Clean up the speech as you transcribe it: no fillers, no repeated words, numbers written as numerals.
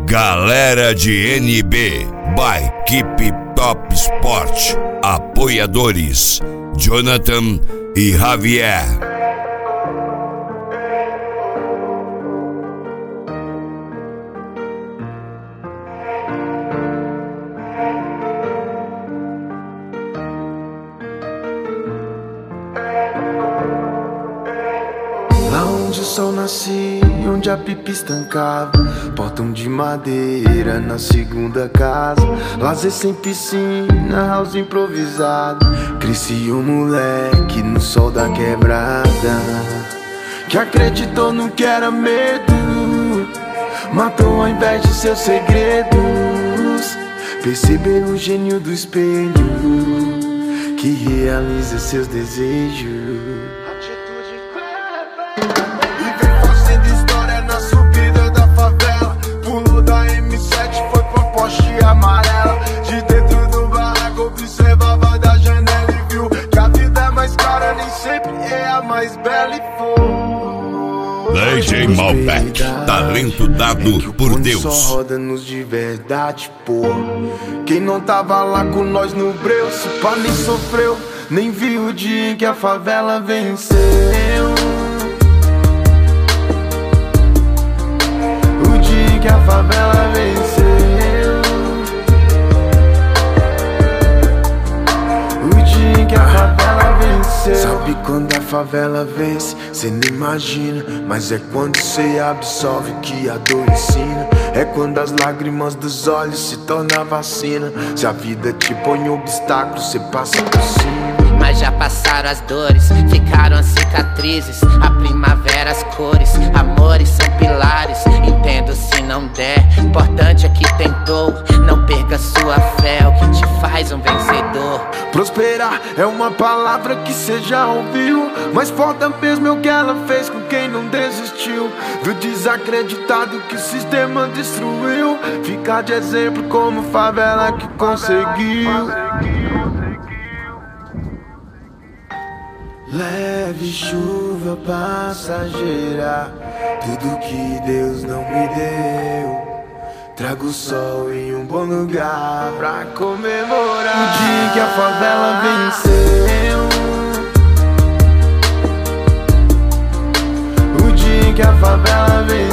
Galera de NB, by Keep Top Sport. Apoiadores: Jonathan e Javier. Lá onde o sol nascia, onde a pipa estancava, portão de madeira na segunda casa, lazer sem piscina, house improvisado. Cresci um moleque no sol da quebrada, que acreditou no que era medo, matou ao invés de seus segredos. Percebeu o gênio do espelho, que realiza seus desejos. Amarela, de dentro do barraco observava da janela e viu que a vida é mais cara, nem sempre é a mais bela e foi. DJ Malbec, talento dado por Deus. Só roda-nos de verdade, pô. Quem não tava lá com nós no breu, se pá nem sofreu, nem viu o dia em que a favela venceu. O dia em que a favela venceu. Que a favela venceu. Sabe quando a favela vence? Cê nem imagina, mas é quando cê absolve que a dor ensina. É quando as lágrimas dos olhos se tornam vacina. Se a vida te põe obstáculo, cê passa por cima. Mas já passaram as dores, ficaram as cicatrizes, a primavera, as cores, amores são pilares. Entendo se não der, importante é que tentou. Não perca sua fé, é o que te faz um vencedor. Prosperar é uma palavra que cê já ouviu, mas foda mesmo é o que ela fez com quem não desistiu. Viu desacreditado que o sistema destruiu, ficar de exemplo como favela que conseguiu. Leve chuva passageira, tudo que Deus não me deu. Trago o sol em um bom lugar pra comemorar o dia que a favela venceu. O dia que a favela venceu.